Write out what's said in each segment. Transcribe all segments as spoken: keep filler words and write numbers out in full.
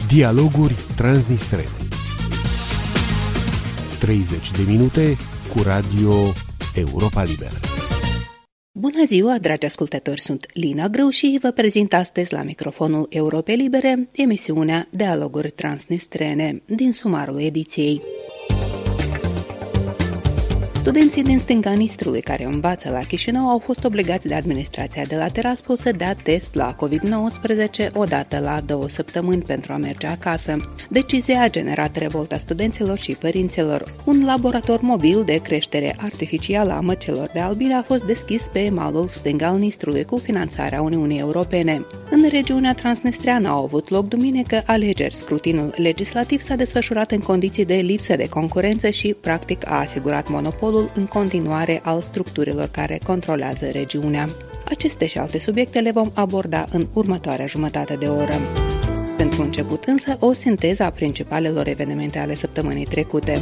Dialoguri transnistrene. treizeci de minute cu Radio Europa Liberă. Bună ziua, dragi ascultători, sunt Lina Grâu și vă prezint astăzi la microfonul Europei Libere emisiunea Dialoguri transnistrene din sumarul ediției. Studenții din stânga Nistrului care învață la Chișinău au fost obligați de administrația de la Tiraspol să dea test la covid nouăsprezece odată la două săptămâni pentru a merge acasă. Decizia a generat revolta studenților și părinților. Un laborator mobil de creștere artificială a măcelor de albine a fost deschis pe malul stâng al Nistrului cu finanțarea Uniunii Europene. În regiunea transnistreană au avut loc duminică alegeri. Scrutinul legislativ s-a desfășurat în condiții de lipsă de concurență și, practic, a asigurat monopolul în continuare al structurilor care controlează regiunea. Aceste și alte subiecte le vom aborda în următoarea jumătate de oră. Pentru început însă, o sinteză a principalelor evenimente ale săptămânii trecute.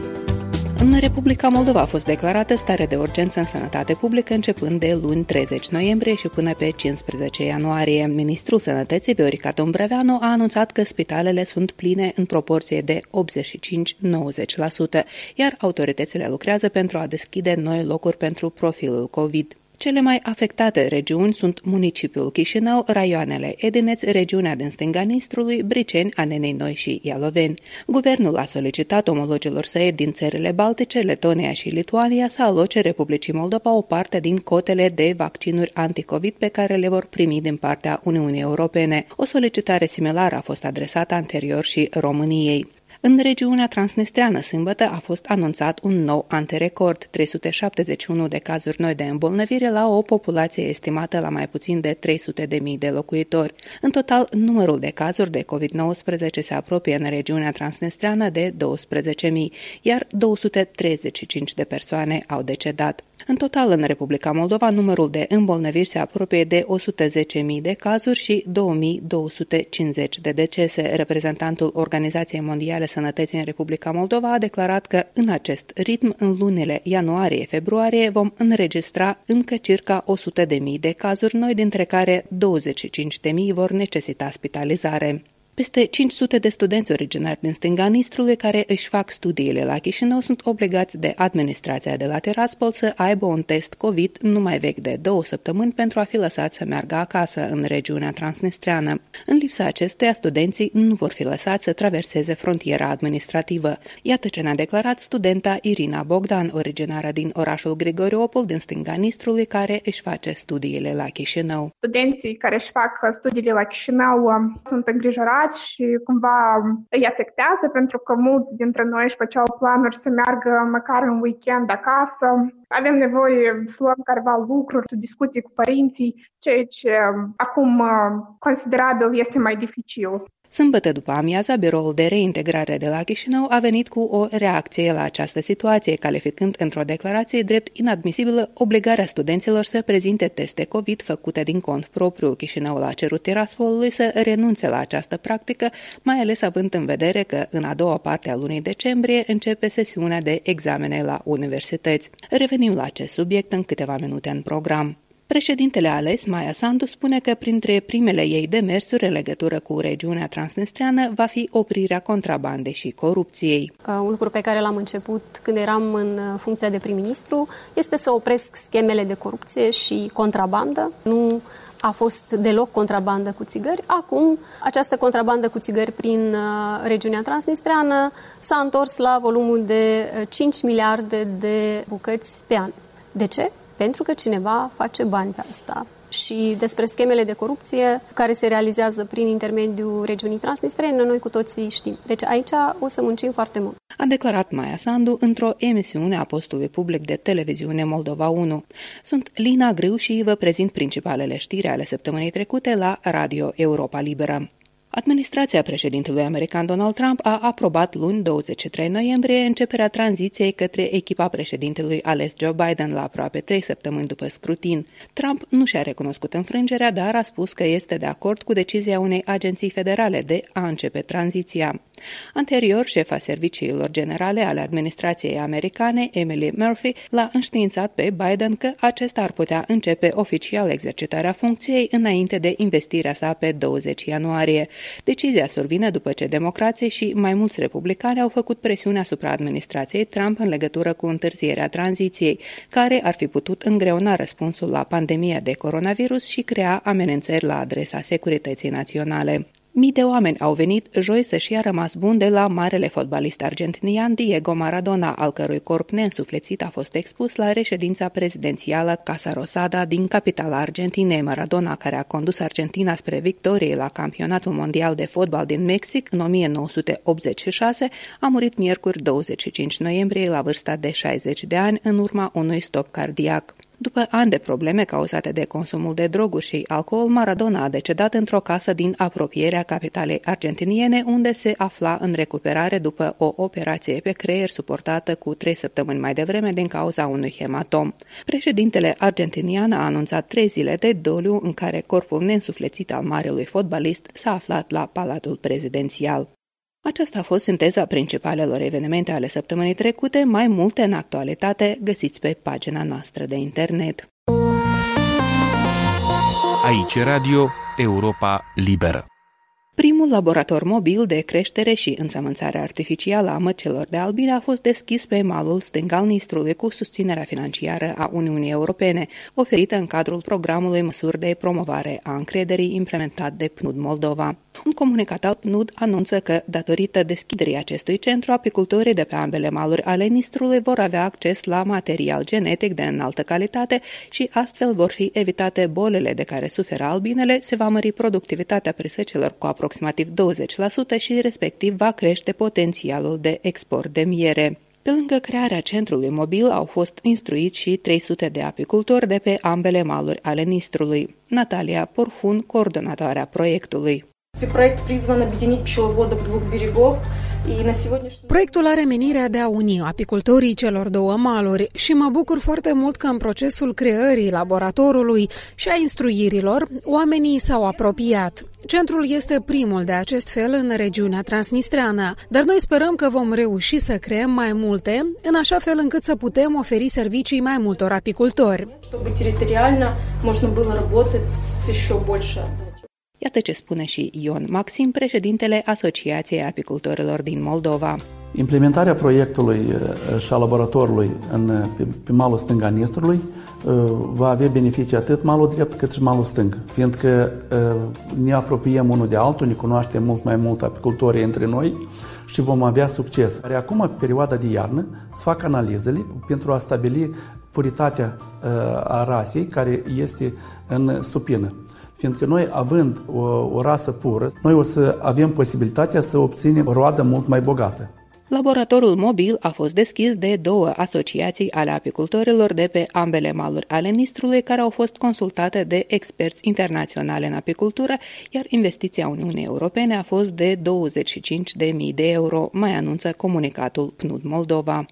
În Republica Moldova a fost declarată stare de urgență în sănătate publică începând de luni treizeci noiembrie și până pe cincisprezece ianuarie. Ministrul Sănătății, Viorica Dombreveanu, a anunțat că spitalele sunt pline în proporție de optzeci și cinci la nouăzeci la sută, iar autoritățile lucrează pentru a deschide noi locuri pentru profilul COVID. Cele mai afectate regiuni sunt municipiul Chișinău, raioanele Edineț, regiunea din stânga Nistrului, Briceni, Anenei Noi și Ialoveni. Guvernul a solicitat omologilor săi din țările Baltice, Letonia și Lituania să aloce Republicii Moldova o parte din cotele de vaccinuri anticovid pe care le vor primi din partea Uniunii Europene. O solicitare similară a fost adresată anterior și României. În regiunea transnistreană, sâmbătă, a fost anunțat un nou antirecord, trei sute șaptezeci și unu de cazuri noi de îmbolnăvire la o populație estimată la mai puțin de trei sute de mii de locuitori. În total, numărul de cazuri de covid nouăsprezece se apropie în regiunea transnistreană de douăsprezece mii, iar două sute treizeci și cinci de persoane au decedat. În total, în Republica Moldova, numărul de îmbolnăviri se apropie de o sută zece mii de cazuri și două mii două sute cincizeci de decese. Reprezentantul Organizației Mondiale Sănătății în Republica Moldova a declarat că în acest ritm, în lunile ianuarie-februarie, vom înregistra încă circa o sută de mii de cazuri noi, dintre care douăzeci și cinci de mii vor necesita spitalizare. Peste cinci sute de studenți originari din stânga Nistrului care își fac studiile la Chișinău sunt obligați de administrația de la Tiraspol să aibă un test COVID nu mai vechi de două săptămâni pentru a fi lăsați să meargă acasă în regiunea transnistreană. În lipsa acestuia, studenții nu vor fi lăsați să traverseze frontiera administrativă. Iată ce ne-a declarat studenta Irina Bogdan, originară din orașul Grigoriopol din stânga Nistrului, care își face studiile la Chișinău. Studenții care își fac studiile la Chișinău sunt îngrijorați și cumva îi afectează pentru că mulți dintre noi își făceau planuri să meargă măcar în weekend acasă. Avem nevoie să luăm careva lucruri, discuții cu părinții, ceea ce acum considerabil este mai dificil. Sâmbătă după amiaza, Biroul de Reintegrare de la Chișinău a venit cu o reacție la această situație, calificând într-o declarație drept inadmisibilă obligarea studenților să prezinte teste COVID făcute din cont propriu. Chișinăul a cerut Tiraspolului să renunțe la această practică, mai ales având în vedere că în a doua parte a lunii decembrie începe sesiunea de examene la universități. Revenim la acest subiect în câteva minute în program. Președintele ales, Maia Sandu, spune că printre primele ei demersuri în legătură cu regiunea transnistreană va fi oprirea contrabandei și corupției. Un lucru pe care l-am început când eram în funcția de prim-ministru este să opresc schemele de corupție și contrabandă. Nu a fost deloc contrabandă cu țigări. Acum, această contrabandă cu țigări prin regiunea transnistreană s-a întors la volumul de cinci miliarde de bucăți pe an. De ce? Pentru că cineva face bani pe asta. Și despre schemele de corupție care se realizează prin intermediul regiunii transnistrene, noi cu toții știm. Deci aici o să muncim foarte mult. A declarat Maia Sandu într-o emisiune a postului public de televiziune Moldova unu. Sunt Lina Grâu și vă prezint principalele știri ale săptămânii trecute la Radio Europa Liberă. Administrația președintelui american Donald Trump a aprobat luni douăzeci și trei noiembrie începerea tranziției către echipa președintelui ales Joe Biden la aproape trei săptămâni după scrutin. Trump nu și-a recunoscut înfrângerea, dar a spus că este de acord cu decizia unei agenții federale de a începe tranziția. Anterior, șefa serviciilor generale ale administrației americane, Emily Murphy, l-a înștiințat pe Biden că acesta ar putea începe oficial exercitarea funcției înainte de investirea sa pe douăzeci ianuarie. Decizia survine după ce democrații și mai mulți republicani au făcut presiune asupra administrației Trump în legătură cu întârzierea tranziției, care ar fi putut îngreuna răspunsul la pandemia de coronavirus și crea amenințări la adresa securității naționale. Mii de oameni au venit joi să-și ia rămas bun de la marele fotbalist argentinian Diego Maradona, al cărui corp neînsuflețit a fost expus la reședința prezidențială Casa Rosada din capitala Argentinei. Maradona, care a condus Argentina spre victorie la campionatul mondial de fotbal din Mexic în o mie nouă sute optzeci și șase, a murit miercuri douăzeci și cinci noiembrie la vârsta de șaizeci de ani în urma unui stop cardiac. După ani de probleme cauzate de consumul de droguri și alcool, Maradona a decedat într-o casă din apropierea capitalei argentiniene, unde se afla în recuperare după o operație pe creier suportată cu trei săptămâni mai devreme din cauza unui hematom. Președintele argentinian a anunțat trei zile de doliu în care corpul neînsuflețit al marelui fotbalist s-a aflat la Palatul Prezidențial. Aceasta a fost sinteza principalelor evenimente ale săptămânii trecute. Mai multe în actualitate găsiți pe pagina noastră de internet. Aici Radio Europa Liberă. Primul laborator mobil de creștere și însămânțare artificială a măcelor de albine a fost deschis pe malul stâng al Nistrului cu susținerea financiară a Uniunii Europene, oferită în cadrul programului Măsuri de promovare a încrederii implementat de P N U D Moldova. Un comunicat al P N U D anunță că, datorită deschiderii acestui centru, apicultorii de pe ambele maluri ale Nistrului vor avea acces la material genetic de înaltă calitate și astfel vor fi evitate bolile de care suferă albinele, se va mări productivitatea presăcelor cu aproximativ douăzeci la sută și respectiv va crește potențialul de export de miere. Pe lângă crearea centrului mobil au fost instruiți și trei sute de apicultori de pe ambele maluri ale Nistrului. Natalia Porhun, coordonatoarea proiectului. Proiectul are menirea de a uni apicultorii celor două maluri și mă bucur foarte mult că în procesul creării laboratorului și a instruirilor, oamenii s-au apropiat. Centrul este primul de acest fel în regiunea transnistreană, dar noi sperăm că vom reuși să creăm mai multe, în așa fel încât să putem oferi servicii mai multor apicultori. Iată ce spune și Ion Maxim, președintele Asociației Apicultorilor din Moldova. Implementarea proiectului și a laboratorului în, pe, pe malul stâng al Nistrului va avea beneficii atât malul drept cât și malul stâng, fiindcă ne apropiem unul de altul, ne cunoaștem mult mai mult apicultorii între noi și vom avea succes. Iar acum, pe perioada de iarnă, se fac analizele pentru a stabili puritatea a rasei care este în stupină. Fiindcă noi, având o, o rasă pură, noi o să avem posibilitatea să obținem o roadă mult mai bogată. Laboratorul mobil a fost deschis de două asociații ale apicultorilor de pe ambele maluri ale Nistrului, care au fost consultate de experți internaționale în apicultură, iar investiția Uniunii Europene a fost de douăzeci și cinci de mii de euro, mai anunță comunicatul P N U D Moldova.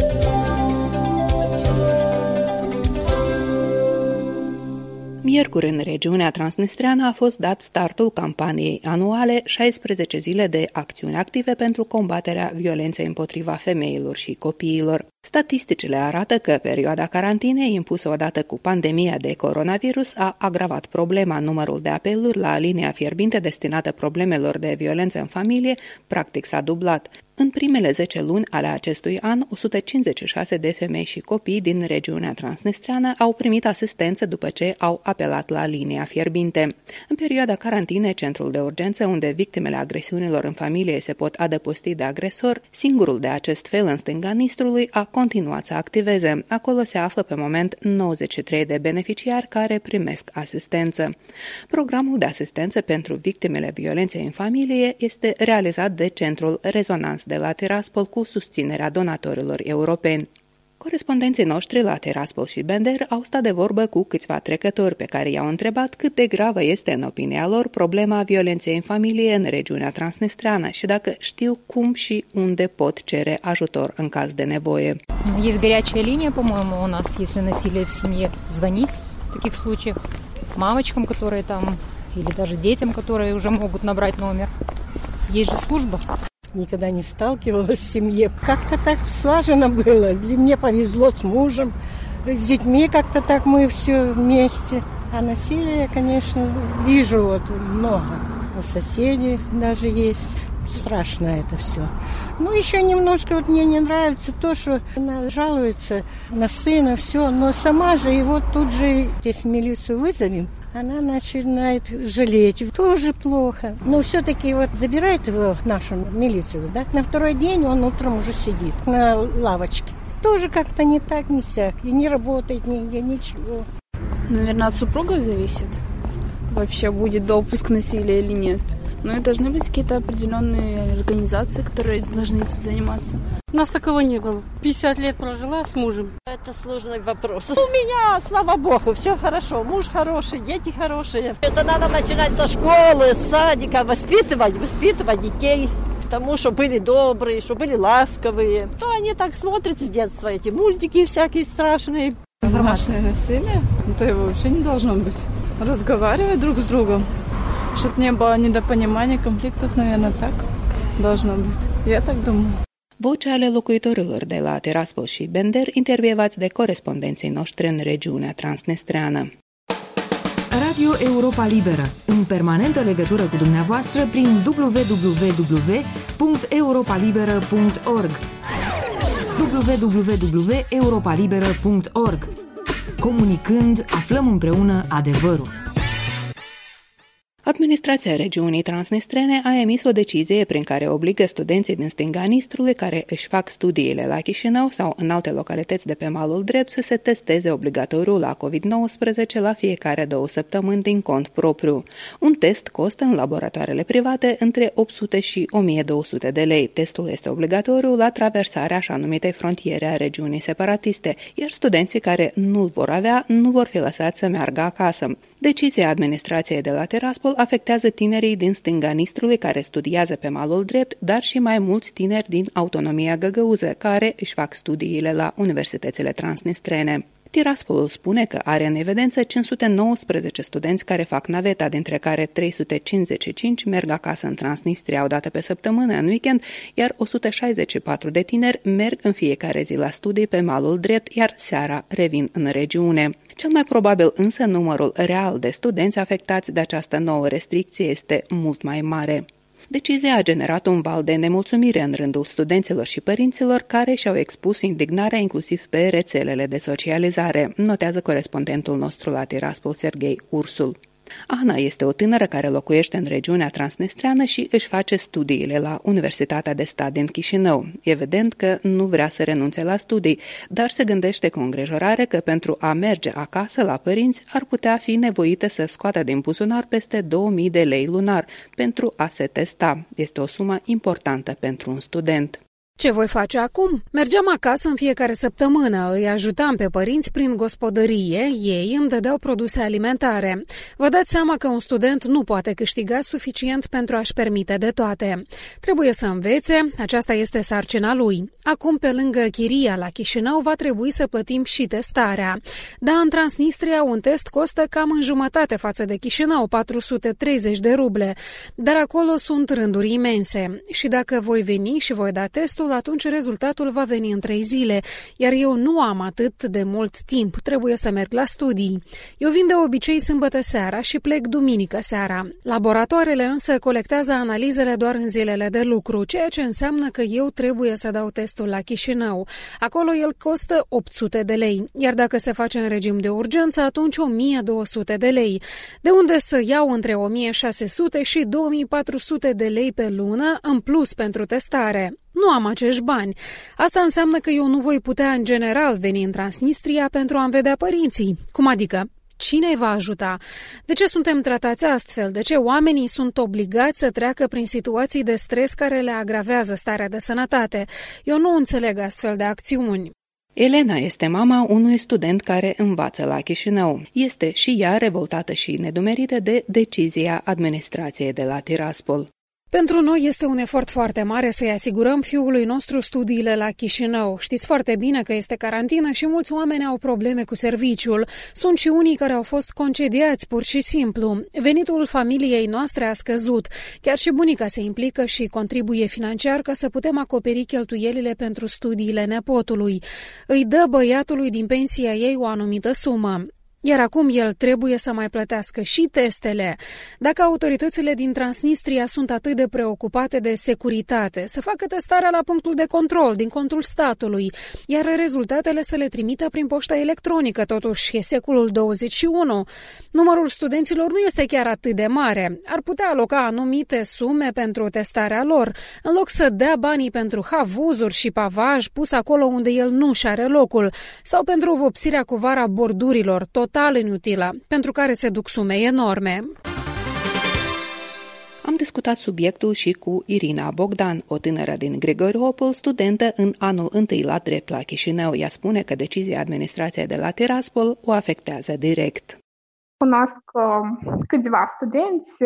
Miercuri, în regiunea transnistreană, a fost dat startul campaniei anuale șaisprezece zile de acțiuni active pentru combaterea violenței împotriva femeilor și copiilor. Statisticile arată că perioada carantinei impusă odată cu pandemia de coronavirus a agravat problema. Numărul de apeluri la linia fierbinte destinată problemelor de violență în familie practic s-a dublat. În primele zece luni ale acestui an, o sută cincizeci și șase de femei și copii din regiunea transnistreană au primit asistență după ce au apelat la linia fierbinte. În perioada carantinei, centrul de urgență, unde victimele agresiunilor în familie se pot adăposti de agresor, singurul de acest fel în stânga Nistrului, a continuat să activeze. Acolo se află pe moment nouăzeci și trei de beneficiari care primesc asistență. Programul de asistență pentru victimele violenței în familie este realizat de Centrul Rezonans de la Tiraspol cu susținerea donatorilor europeni. Corespondenții noștri la Tiraspol și Bender au stat de vorbă cu câțiva trecători pe care i-au întrebat cât de gravă este, în opinia lor, problema violenței în familie în regiunea transnistreană și dacă știu cum și unde pot cere ajutor în caz de nevoie. Есть горячая линия, по-моему, у нас, если насилие в семье, звонить в таких случаях мамочкам, которые там, или даже детям, которые уже могут набрать номер. Есть же служба. Никогда не сталкивалась в семье. Как-то так слаженно было. Мне повезло с мужем, с детьми как-то так мы все вместе. А насилия, конечно, вижу вот много. у соседей даже есть. Страшно это все. Ну, еще немножко вот мне не нравится то, что она жалуется на сына, все, но сама же его тут же, если милицию вызовем, она начинает жалеть. Тоже плохо. Но все-таки вот забирает его в нашу милицию, да? На второй день он утром уже сидит на лавочке. Тоже как-то не так, не сяк. И не работает нигде, ничего. Наверное, от супругов зависит. Вообще будет допуск насилия или нет. Ну и должны быть какие-то определенные организации, которые должны этим заниматься. У нас такого не было. пятьдесят лет прожила с мужем. Это сложный вопрос. У меня, слава богу, все хорошо. Муж хороший, дети хорошие. Это надо начинать со школы, с садика, воспитывать, воспитывать детей к тому, что были добрые, что были ласковые. То они так смотрят с детства, эти мультики всякие страшные. Домашнее насилие? Это его вообще не должно быть. Разговаривать друг с другом. Чтобы не было недопонимания, конflictов, наверное, так должно быть. Я так думаю. Voce ale locuitorilor de la Tiraspol și Bender, intervievați de corespondenții noștri în regiunea transnistreană. Radio Europa Liberă, în permanentă legătură cu dumneavoastră prin w w w punct europa liberă punct org w w w punct europa liberă punct org. Comunicând, aflăm împreună adevărul. Administrația regiunii transnistrene a emis o decizie prin care obligă studenții din stânga Nistrului care își fac studiile la Chișinău sau în alte localități de pe malul drept să se testeze obligatoriu la covid nouăsprezece la fiecare două săptămâni din cont propriu. Un test costă în laboratoarele private între opt sute și o mie două sute de lei. Testul este obligatoriu la traversarea așa numitei frontiere a regiunii separatiste, iar studenții care nu-l vor avea nu vor fi lăsați să meargă acasă. Decizia administrației de la Tiraspol afectează tinerii din stânga Nistrului care studiază pe malul drept, dar și mai mulți tineri din autonomia găgăuză care își fac studiile la universitățile transnistrene. Tiraspolul spune că are în evidență cinci sute nouăsprezece studenți care fac naveta, dintre care trei sute cincizeci și cinci merg acasă în Transnistria o dată pe săptămână, în weekend, iar o sută șaizeci și patru de tineri merg în fiecare zi la studii pe malul drept, iar seara revin în regiune. Cel mai probabil însă numărul real de studenți afectați de această nouă restricție este mult mai mare. Decizia a generat un val de nemulțumire în rândul studenților și părinților care și-au expus indignarea inclusiv pe rețelele de socializare, notează corespondentul nostru la Tiraspol, Serghei Ursul. Ana este o tânără care locuiește în regiunea transnistreană și își face studiile la Universitatea de Stat din Chișinău. Evident că nu vrea să renunțe la studii, dar se gândește cu îngrijorare că pentru a merge acasă la părinți ar putea fi nevoită să scoată din buzunar peste două mii de lei lunar pentru a se testa. Este o sumă importantă pentru un student. Ce voi face acum? Mergeam acasă în fiecare săptămână, îi ajutam pe părinți prin gospodărie, ei îmi dădeau produse alimentare. Vă dați seama că un student nu poate câștiga suficient pentru a-și permite de toate. Trebuie să învețe, aceasta este sarcina lui. Acum, pe lângă chiria la Chișinău, va trebui să plătim și testarea. Da, în Transnistria un test costă cam în jumătate față de Chișinău, patru sute treizeci de ruble, dar acolo sunt rânduri imense. Și dacă voi veni și voi da testul, atunci rezultatul va veni în trei zile, iar eu nu am atât de mult timp, trebuie să merg la studii. Eu vin de obicei sâmbătă seara și plec duminică seara. Laboratoarele însă colectează analizele doar în zilele de lucru, ceea ce înseamnă că eu trebuie să dau testul la Chișinău. Acolo el costă opt sute de lei, iar dacă se face în regim de urgență, atunci o mie două sute de lei. De unde să iau între o mie șase sute și două mii patru sute de lei pe lună în plus pentru testare? Nu am acești bani. Asta înseamnă că eu nu voi putea în general veni în Transnistria pentru a-mi vedea părinții. Cum adică? Cine îi va ajuta? De ce suntem tratați astfel? De ce oamenii sunt obligați să treacă prin situații de stres care le agravează starea de sănătate? Eu nu înțeleg astfel de acțiuni. Elena este mama unui student care învață la Chișinău. Este și ea revoltată și nedumerită de decizia administrației de la Tiraspol. Pentru noi este un efort foarte mare să-i asigurăm fiului nostru studiile la Chișinău. Știți foarte bine că este carantină și mulți oameni au probleme cu serviciul. Sunt și unii care au fost concediați pur și simplu. Venitul familiei noastre a scăzut. Chiar și bunica se implică și contribuie financiar ca să putem acoperi cheltuielile pentru studiile nepotului. Îi dă băiatului din pensia ei o anumită sumă. iar acum el trebuie să mai plătească și testele. Dacă autoritățile din Transnistria sunt atât de preocupate de securitate, să facă testarea la punctul de control din contul statului, iar rezultatele să le trimită prin poșta electronică, totuși e secolul douăzeci și unu. Numărul studenților nu este chiar atât de mare. Ar putea aloca anumite sume pentru testarea lor, în loc să dea banii pentru havuzuri și pavaj pus acolo unde el nu și are locul, sau pentru vopsirea cu vara bordurilor, total inutilă, pentru care se duc sume enorme. Am discutat subiectul și cu Irina Bogdan, o tânără din Grigoriopol, studentă în anul întâi la drept la Chișinău. Ea spune că decizia administrației de la Tiraspol o afectează direct. Cunosc câțiva studenți,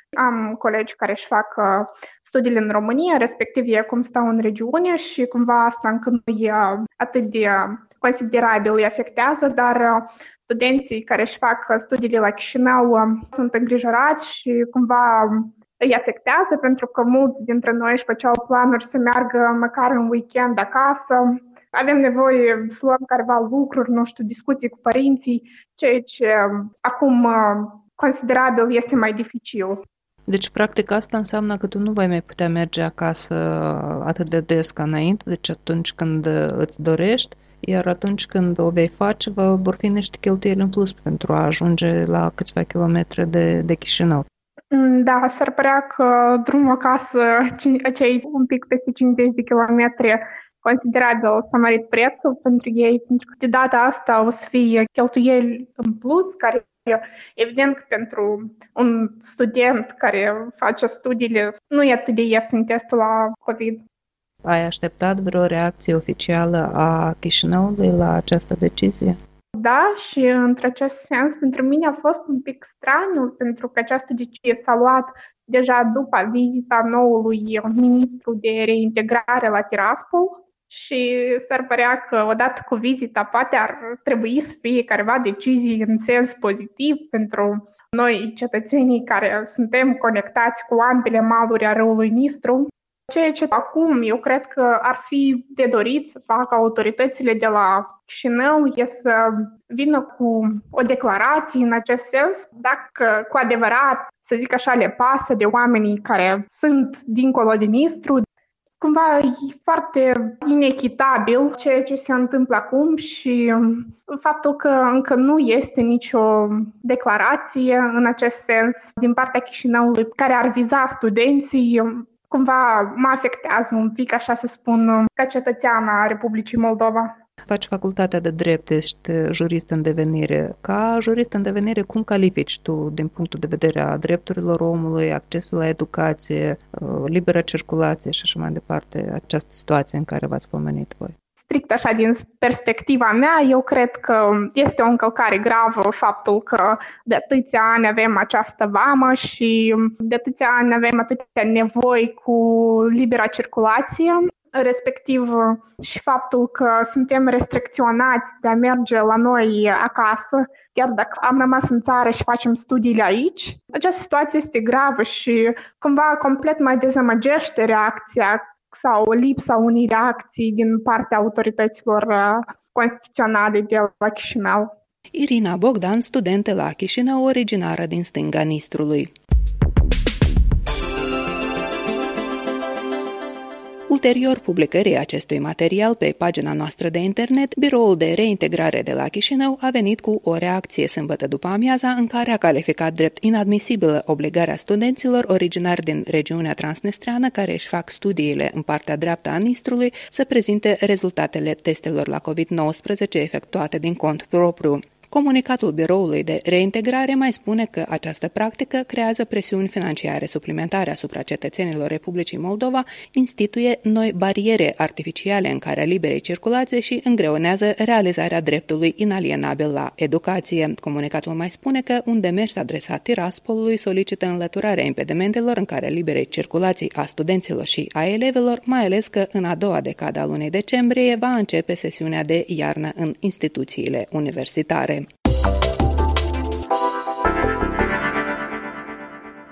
am colegi care își fac studiile în România, respectiv ei cum stau în regiune și cumva asta încă nu e atât de considerabil, îi afectează, dar studenții care își fac studiile la Chișinău sunt îngrijorați și cumva îi afectează pentru că mulți dintre noi își făceau planuri să meargă măcar în weekend acasă. Avem nevoie să luăm careva lucruri, nu știu, discuții cu părinții, ceea ce acum considerabil este mai dificil. Deci, practic, asta înseamnă că tu nu vei mai putea merge acasă atât de des ca înainte, deci atunci când îți dorești, iar atunci când o vei face, vor fi niște cheltuieli în plus pentru a ajunge la câțiva kilometri de, de Chișinău. Da, s-ar părea că drumul acasă, cei un pic peste cincizeci de kilometri, considerabil s-a mărit prețul pentru ei, pentru că de data asta o să fie cheltuieli în plus, care evident că pentru un student care face studiile nu e atât de ieftin testul la COVID. Ai așteptat vreo reacție oficială a Chișinăului la această decizie? Da, și într-acest sens pentru mine a fost un pic straniu, pentru că această decizie s-a luat deja după vizita noului ministru de reintegrare la Tiraspol și s-ar părea că odată cu vizita poate ar trebui să fie careva decizii în sens pozitiv pentru noi cetățenii care suntem conectați cu ambele maluri a râului Nistru. Ceea ce acum eu cred că ar fi de dorit să facă autoritățile de la Chișinău e să vină cu o declarație în acest sens, dacă cu adevărat, să zic așa, le pasă de oamenii care sunt dincolo de Nistru. Cumva e foarte inechitabil ceea ce se întâmplă acum și faptul că încă nu este nicio declarație în acest sens din partea Chișinăului care ar viza studenții, cumva mă afectează un pic, așa să spun, ca cetățeană a Republicii Moldova. Faci facultatea de drept, ești jurist în devenire. Ca jurist în devenire, cum califici tu din punctul de vedere a drepturilor omului, accesul la educație, liberă circulație și așa mai departe, această situație în care v-ați pomenit voi? Strict așa, din perspectiva mea, eu cred că este o încălcare gravă faptul că de atâția ani avem această vamă și de atâția ani avem atâtea nevoi cu libera circulație, respectiv și faptul că suntem restricționați de a merge la noi acasă, chiar dacă am rămas în țară și facem studiile aici. Această situație este gravă și cumva complet mai dezamăgește reacția sau lipsa unei reacții din partea autorităților constituționale de la Chișinău. Irina Bogdan, studentă la Chișinău, originară din stânga Nistrului. Ulterior publicării acestui material pe pagina noastră de internet, Biroul de Reintegrare de la Chișinău a venit cu o reacție sâmbătă după amiaza în care a calificat drept inadmisibilă obligarea studenților originari din regiunea transnistreană care își fac studiile în partea dreaptă a Nistrului să prezinte rezultatele testelor la covid nouăsprezece efectuate din cont propriu. Comunicatul Biroului de Reintegrare mai spune că această practică creează presiuni financiare suplimentare asupra cetățenilor Republicii Moldova, instituie noi bariere artificiale în care liberei circulație și îngreunează realizarea dreptului inalienabil la educație. Comunicatul mai spune că un demers adresat Tiraspolului solicită înlăturarea impedimentelor în care liberei circulații a studenților și a elevilor, mai ales că în a doua decadă a lunii decembrie va începe sesiunea de iarnă în instituțiile universitare.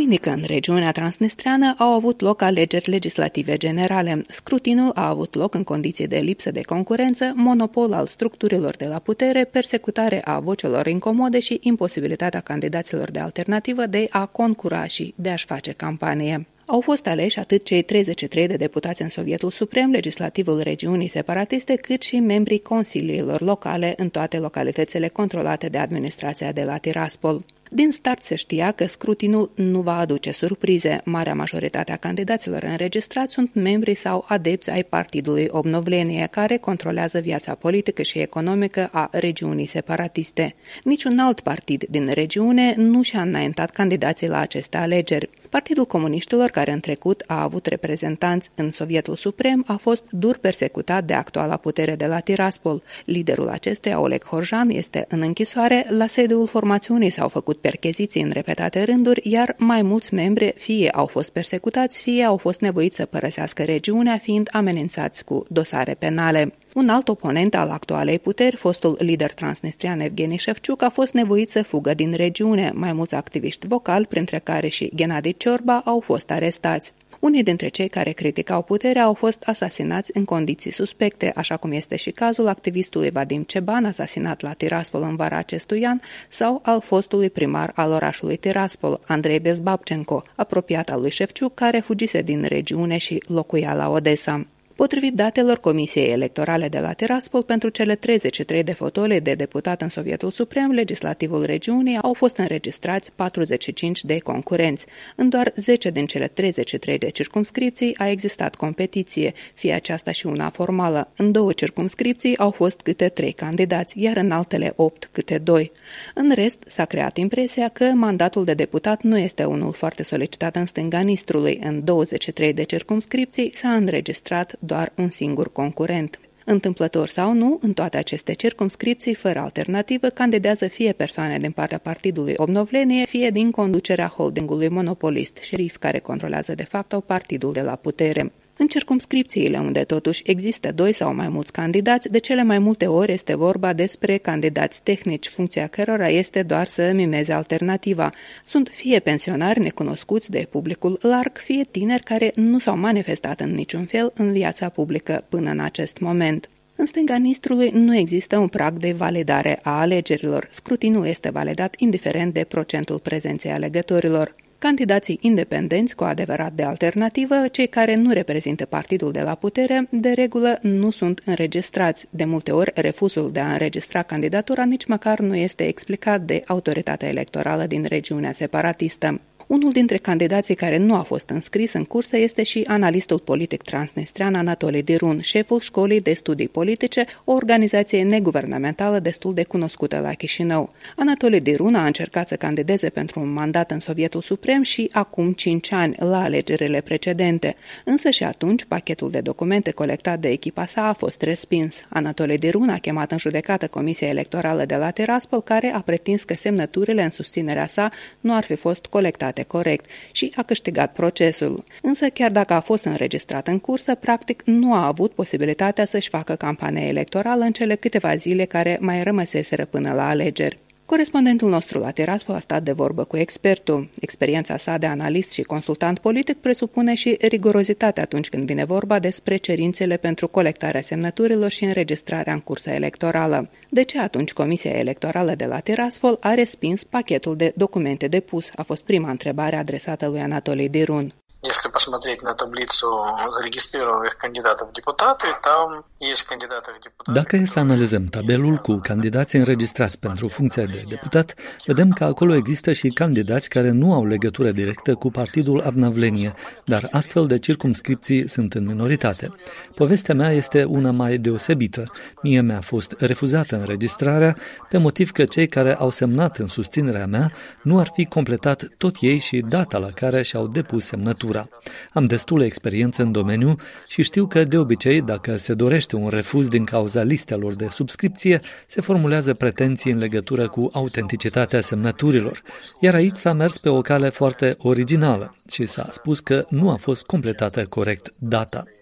Duminică, în regiunea transnistreană, au avut loc alegeri legislative generale. Scrutinul a avut loc în condiții de lipsă de concurență, monopol al structurilor de la putere, persecutare a vocelor incomode și imposibilitatea candidaților de alternativă de a concura și de a-și face campanie. Au fost aleși atât cei treizeci și trei de deputați în Sovietul Suprem, legislativul regiunii separatiste, cât și membrii consiliilor locale în toate localitățile controlate de administrația de la Tiraspol. Din start se știa că scrutinul nu va aduce surprize. Marea majoritate a candidaților înregistrați sunt membri sau adepți ai partidului Obnovlenie, care controlează viața politică și economică a regiunii separatiste. Niciun alt partid din regiune nu și-a înaintat candidații la aceste alegeri. Partidul Comuniștilor, care în trecut a avut reprezentanți în Sovietul Suprem, a fost dur persecutat de actuala putere de la Tiraspol. Liderul acestuia, Oleg Horjan, este în închisoare. La sediul formațiunii s-au făcut percheziții în repetate rânduri, iar mai mulți membri fie au fost persecutați, fie au fost nevoiți să părăsească regiunea, fiind amenințați cu dosare penale. Un alt oponent al actualei puteri, fostul lider transnistrian Evgeni Shevchuk, a fost nevoit să fugă din regiune. Mai mulți activiști vocali, printre care și Gennady Ciorba, au fost arestați. Unii dintre cei care criticau puterea au fost asasinați în condiții suspecte, așa cum este și cazul activistului Vadim Ceban, asasinat la Tiraspol în vara acestui an, sau al fostului primar al orașului Tiraspol, Andrei Bezbabchenko, apropiat al lui Shevchuk, care fugise din regiune și locuia la Odessa. Potrivit datelor Comisiei Electorale de la Tiraspol, pentru cele treizeci și trei de fotole de deputat în Sovietul Suprem, legislativul regiunii, au fost înregistrați patruzeci și cinci de concurenți. În doar zece din cele treizeci și trei de circumscripții a existat competiție, fie aceasta și una formală. În două circumscripții au fost câte trei candidați, iar în altele opt câte doi. În rest, s-a creat impresia că mandatul de deputat nu este unul foarte solicitat în stânga Nistrului. În douăzeci și trei de circumscripții s-a înregistrat doar un singur concurent. Întâmplător sau nu, în toate aceste circumscripții, fără alternativă, candidează fie persoane din partea partidului Obnovlenie, fie din conducerea holdingului monopolist Șerif, care controlează de fapt partidul de la putere. În circumscripțiile unde totuși există doi sau mai mulți candidați, de cele mai multe ori este vorba despre candidați tehnici, funcția cărora este doar să mimeze alternativa. Sunt fie pensionari necunoscuți de publicul larg, fie tineri care nu s-au manifestat în niciun fel în viața publică până în acest moment. În stânga Nistrului nu există un prag de validare a alegerilor. Scrutinul este validat indiferent de procentul prezenței alegătorilor. Candidații independenți, cu adevărat de alternativă, cei care nu reprezintă partidul de la putere, de regulă nu sunt înregistrați. De multe ori, refuzul de a înregistra candidatura nici măcar nu este explicat de autoritatea electorală din regiunea separatistă. Unul dintre candidații care nu a fost înscris în cursă este și analistul politic transnistrean Anatoli Dirun, șeful Școlii de Studii Politice, o organizație neguvernamentală destul de cunoscută la Chișinău. Anatoli Dirun a încercat să candideze pentru un mandat în Sovietul Suprem și acum cinci ani, la alegerile precedente. Însă și atunci, pachetul de documente colectat de echipa sa a fost respins. Anatoli Dirun a chemat în judecată Comisia Electorală de la Tiraspol, care a pretins că semnăturile în susținerea sa nu ar fi fost colectate corect și a câștigat procesul. Însă, chiar dacă a fost înregistrat în cursă, practic nu a avut posibilitatea să-și facă campanie electorală în cele câteva zile care mai rămăseseră până la alegeri. Corespondentul nostru la Tiraspol a stat de vorbă cu expertul. Experiența sa de analist și consultant politic presupune și rigorozitate atunci când vine vorba despre cerințele pentru colectarea semnăturilor și înregistrarea în cursa electorală. De ce atunci Comisia Electorală de la Tiraspol a respins pachetul de documente depus? A fost prima întrebare adresată lui Anatoli Dirun. Если посмотреть на таблицу зарегистрированных кандидатов в депутаты, там есть кандидаты в депутаты. Dacă e să analizăm tabelul cu candidații înregistrați pentru funcția de deputat, vedem că acolo există și candidați care nu au legătură directă cu partidul Obnovlenie, dar astfel de circumscripții sunt în minoritate. Povestea mea este una mai deosebită. Mie mi-a fost refuzată înregistrarea pe motiv că cei care au semnat în susținerea mea nu ar fi completat tot ei și data la care și-au depus semnătura. Am destulă experiență în domeniu și știu că, de obicei, dacă se dorește un refuz din cauza listelor de subscripție, se formulează pretenții în legătură cu autenticitatea semnăturilor. Iar aici s-a mers pe o cale foarte originală și s-a spus că nu a fost completată corect data.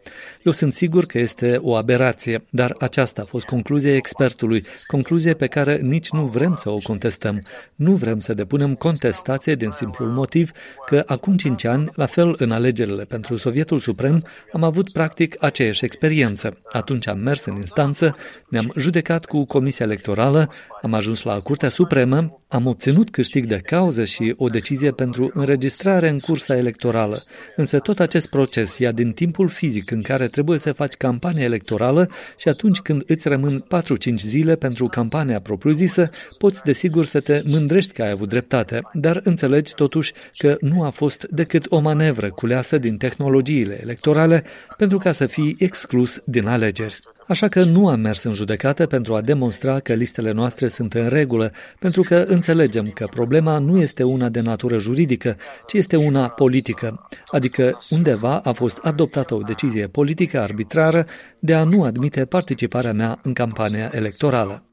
Eu sunt sigur că este o aberație, dar aceasta a fost concluzia expertului, concluzie pe care nici nu vrem să o contestăm. Nu vrem să depunem contestație din simplul motiv că acum cinci ani, la fel în alegerile pentru Sovietul Suprem, am avut practic aceeași experiență. Atunci am mers în instanță, ne-am judecat cu Comisia Electorală, am ajuns la Curtea Supremă, am obținut câștig de cauză și o decizie pentru înregistrare în cursa electorală. Însă tot acest proces ia din timpul fizic în care trebuie să faci campanie electorală și atunci când îți rămân patru-cinci zile pentru campania propriu-zisă, poți desigur să te mândrești că ai avut dreptate, dar înțelegi totuși că nu a fost decât o manevră culeasă din tehnologiile electorale pentru ca să fii exclus din alegeri. Așa că nu am mers în judecată pentru a demonstra că listele noastre sunt în regulă, pentru că înțelegem că problema nu este una de natură juridică, ci este una politică, adică undeva a fost adoptată o decizie politică arbitrară de a nu admite participarea mea în campania electorală.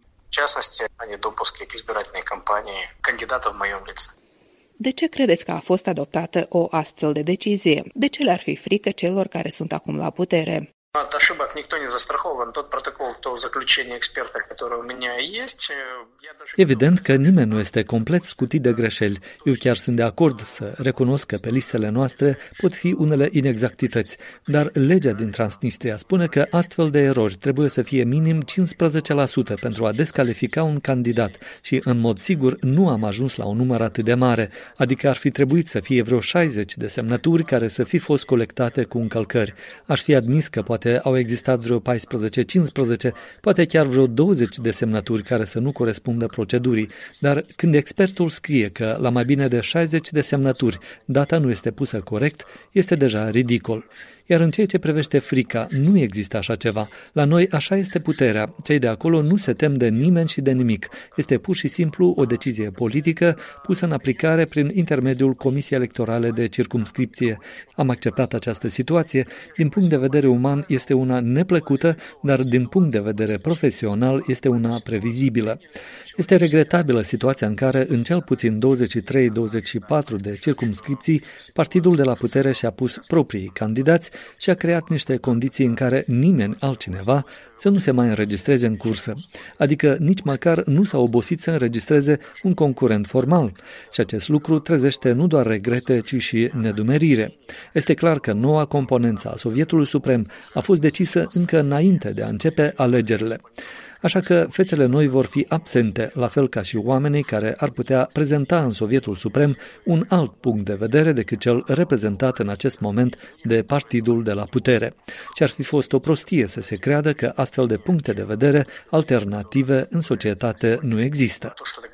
De ce credeți că a fost adoptată o astfel de decizie? De ce le-ar fi frică celor care sunt acum la putere? От ошибок никто не застрахован. Тот протокол, то заключение эксперта, которое у меня есть, я даже... Evident că nimeni nu este complet scutit de greșeli. Eu chiar sunt de acord să recunosc că pe listele noastre pot fi unele inexactități, dar legea din Transnistria spune că astfel de erori trebuie să fie minim cincisprezece la sută pentru a descalifica un candidat și, în mod sigur, nu am ajuns la un număr atât de mare, adică ar fi trebuit să fie vreo șaizeci de semnături care să fi fost colectate cu încălcări. Aș fi admis că poate au existat vreo paisprezece cincisprezece, poate chiar vreo douăzeci de semnături care să nu corespundă procedurii, dar când expertul scrie că la mai bine de șaizeci de semnături data nu este pusă corect, este deja ridicol. Iar în ceea ce privește frica, nu există așa ceva. La noi așa este puterea. Cei de acolo nu se tem de nimeni și de nimic. Este pur și simplu o decizie politică pusă în aplicare prin intermediul Comisiei Electorale de Circumscripție. Am acceptat această situație. Din punct de vedere uman este una neplăcută, dar din punct de vedere profesional este una previzibilă. Este regretabilă situația în care în cel puțin douăzeci și trei douăzeci și patru de circumscripții, partidul de la putere și-a pus proprii candidați și a creat niște condiții în care nimeni altcineva să nu se mai înregistreze în cursă. Adică nici măcar nu s-a obosit să înregistreze un concurent formal. Și acest lucru trezește nu doar regrete, ci și nedumerire. Este clar că noua componență a Sovietului Suprem a fost decisă încă înainte de a începe alegerile. Așa că fețele noi vor fi absente, la fel ca și oamenii care ar putea prezenta în Sovietul Suprem un alt punct de vedere decât cel reprezentat în acest moment de partidul de la putere. Și ar fi fost o prostie să se creadă că astfel de puncte de vedere alternative în societate nu există.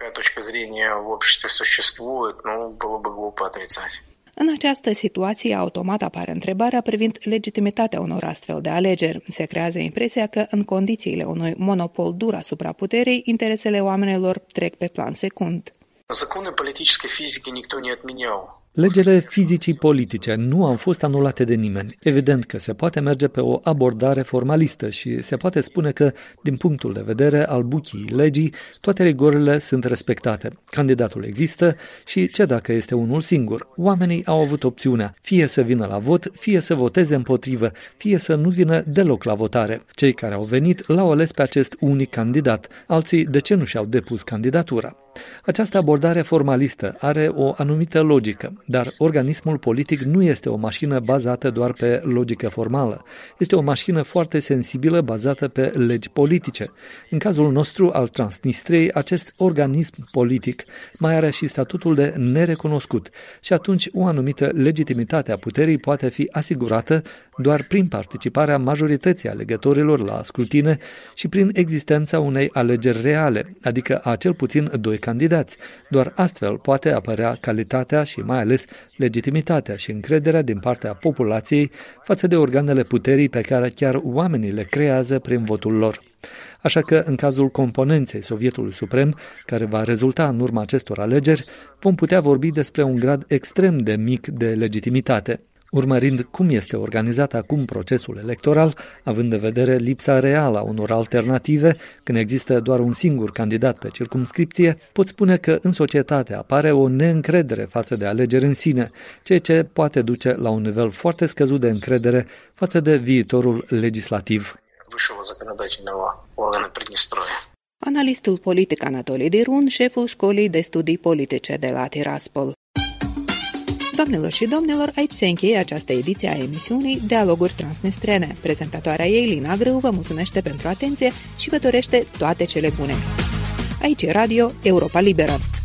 În această situație, automat apare întrebarea privind legitimitatea unor astfel de alegeri. Se creează impresia că, în condițiile unui monopol dur asupra puterii, interesele oamenilor trec pe plan secund. Законы политической физики никто не отменял. Legile fizicii politice nu au fost anulate de nimeni. Evident că se poate merge pe o abordare formalistă și se poate spune că, din punctul de vedere al buchii legii, toate rigorile sunt respectate. Candidatul există și ce dacă este unul singur? Oamenii au avut opțiunea, fie să vină la vot, fie să voteze împotrivă, fie să nu vină deloc la votare. Cei care au venit l-au ales pe acest unic candidat. Alții de ce nu și-au depus candidatura? Această abordare formalistă are o anumită logică, dar organismul politic nu este o mașină bazată doar pe logică formală. Este o mașină foarte sensibilă bazată pe legi politice. În cazul nostru al Transnistriei, acest organism politic mai are și statutul de nerecunoscut și atunci o anumită legitimitate a puterii poate fi asigurată doar prin participarea majorității alegătorilor la scrutine și prin existența unei alegeri reale, adică a cel puțin doi candidați. Doar astfel poate apărea calitatea și mai ales legitimitatea și încrederea din partea populației față de organele puterii pe care chiar oamenii le creează prin votul lor. Așa că, în cazul componenței Sovietului Suprem, care va rezulta în urma acestor alegeri, vom putea vorbi despre un grad extrem de mic de legitimitate. urmărind cum este organizat acum procesul electoral, având în vedere lipsa reală a unor alternative, când există doar un singur candidat pe circumscripție, pot spune că în societate apare o neîncredere față de alegeri în sine, ceea ce poate duce la un nivel foarte scăzut de încredere față de viitorul legislativ. Analistul politic Anatolii Dirun, șeful școlii de studii politice de la Tiraspol. Doamnelor și domnilor, aici se încheie această ediție a emisiunii Dialoguri Transnistrene. Prezentatoarea ei, Lina Grâu, vă mulțumește pentru atenție și vă dorește toate cele bune. Aici e Radio Europa Liberă.